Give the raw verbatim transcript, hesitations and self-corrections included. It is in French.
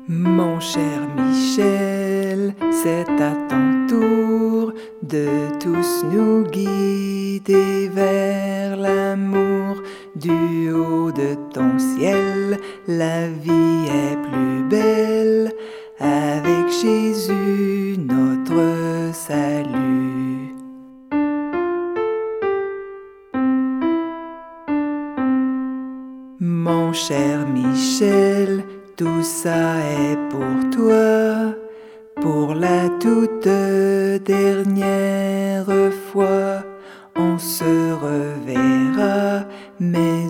Mon cher Michel, c'est à ton tour de tous nous guider vers l'amour. Du haut de ton ciel, la vie est plus belle, avec Jésus notre salut. Mon cher Michel, tout ça est pour toi, pour la toute dernière fois. On se reverra, mais